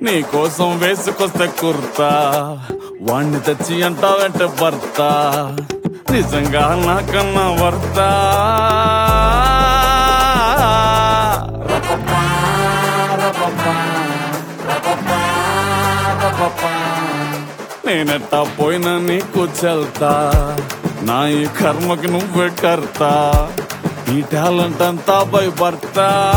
నీ కోసం వేసుకొస్తే కుర్తా వాణ్ణి తెచ్చి అంటావంటే భర్త నిజంగా నాకన్నా వర్త నేనెట్టా పోయినా నీకు చెల్తా నా ఈ కర్మకి నువ్వే కర్తా ఈ టాలెంట్ అంతా బై భర్త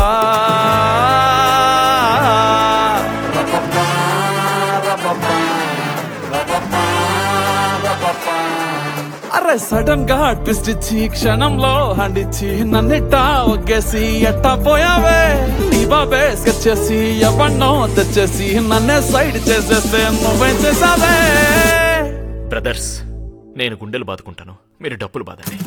అరే సడన్ గా ట్విస్ట్ ఇచ్చి క్షణంలో హండిచ్చి నన్నిట్టా ఒగ్గేసి ఎట్టా పోయావే నీ బాబే స్కెచ్ చేసి ఎవన్నో తెచ్చేసి నన్నే సైడ్ చేసేస్తే నువ్వేం చేసావే బ్రదర్స్ నేను గుండెలు బాదుకుంటాను మీరు డప్పులు బాదండి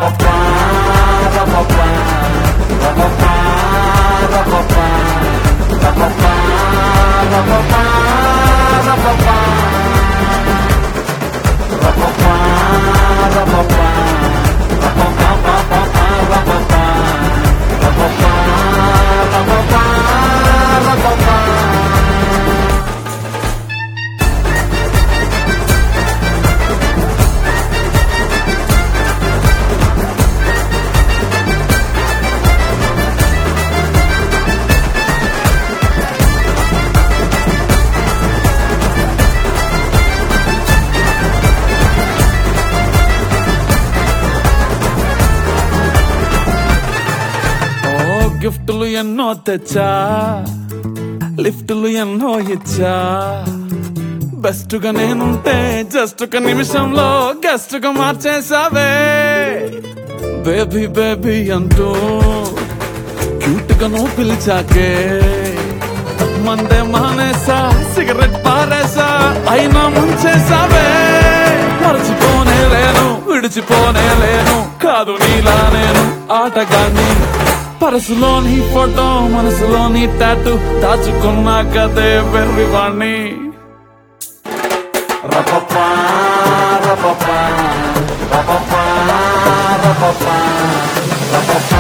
గిఫ్టులు ఎన్నో తెచ్చా లిఫ్టులు ఎన్నో ఇచ్చా బెస్ట్ గా నేనుంటే జస్ట్ ఒక నిమిషంలో గెస్ట్ గా మార్చేసావే బేబీ బేబీ అంటూ క్యూట్ గా నువ్వు పిలిచాకే మందే మానేసా సిగరెట్ పారేసా అయినా ముంచేసావే మర్చిపోనే లేను విడిచిపోనే లేను కాదు నీలా నేను ఆటగాన్ని పరసులోని ఫోటో మనసులోని టాటూ దాచుకున్నా కదే వెర్రివాణ్ణి రపపా రపపా రపపా రపపా రపపా